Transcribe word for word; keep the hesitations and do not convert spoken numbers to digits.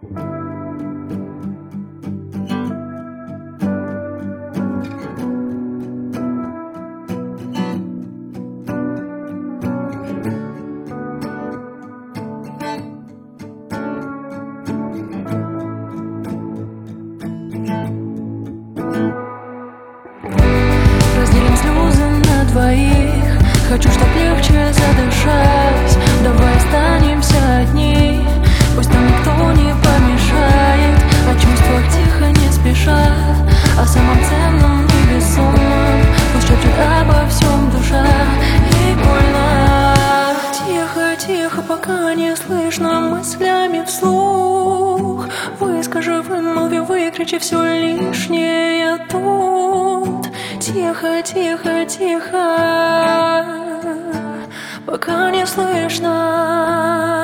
Разделим слезы на двоих. Хочу, чтоб легче задышать. Давай останемся одни. Пусть нам никто не помешает. О чувствах тихо, не спеша, о самом ценном и бессонном. Пусть шепчет обо всем душа. Ей больно. Тихо, тихо, пока не слышно мыслями вслух. Выскажи, вымолви, выкричи все лишнее тут. Тихо, тихо, тихо, пока не слышно.